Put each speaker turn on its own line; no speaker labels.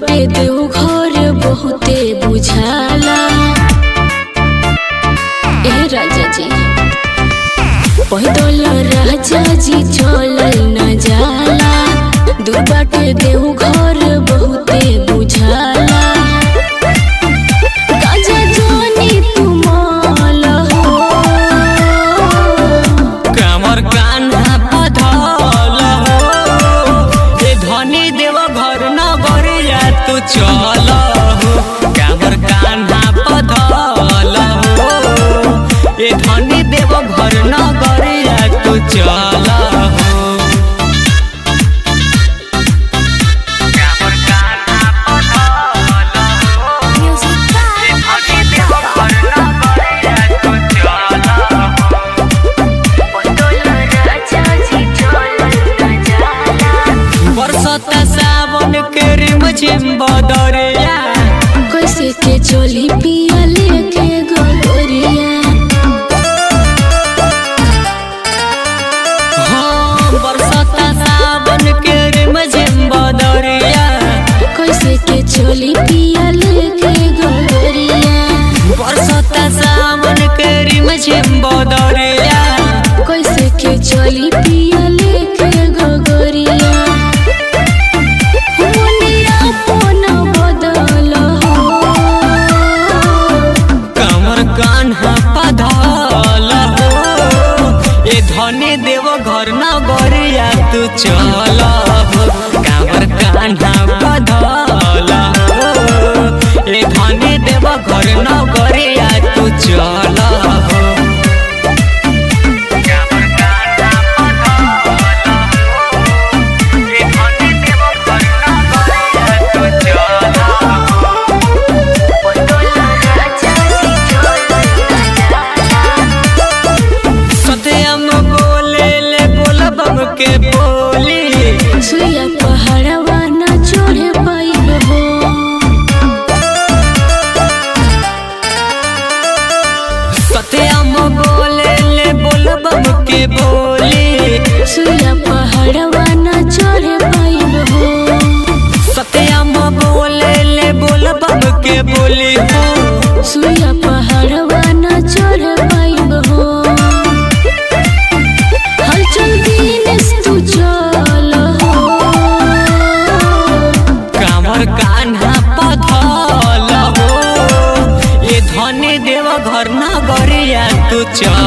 बाटे देव घर बहुते बुझाला। ए राजा जी पैदल राजा जी चलल न जाला, दूर बाटे देव घर बहुते बुझाला। राजा जानी तुमाल हो
कमर कान्हा पधल हो, ए धनी देव घर न गरिया तू चल हो। कमर कान्हा पधल हो, ए धनी देव घर न गरिया तू चल हो। बरसता सावन के रिमझिम बदरिया,
कैसे के चली पिया लेके गोरिया।
हाँ बरसता सावन के रिमझिम बदरिया,
कैसे के चली पिया लेके गोरिया।
बरसता सावन के रिमझिम बदरिया,
कैसे के चली पिया लेके गोरिया। मुनिया पोन बदल हो
कमर कान्हा पधल हो, ए धनी देव घर न गरिया तू चल हो। कमर कान्हा पधल हो, ए धनी देव घर न गरिया तू चल हो। सत्यम बोले ले बोलबम के बोली,
सुइया पहाड़वा न चढ़े पाइब हो।
सत्यम बोले ले बोलबम के बोली,
सुइया पहाड़वा न चढ़े पाइब हो।
सत्यम बोले ले बोलबम के बोली हो।
सुइया पहाड़वा न चढ़े पाइब हो। हलचल दिनेश तू चल हो
कमर कान्हा पधल हो, ए धनी देव घर न गरिया तू चल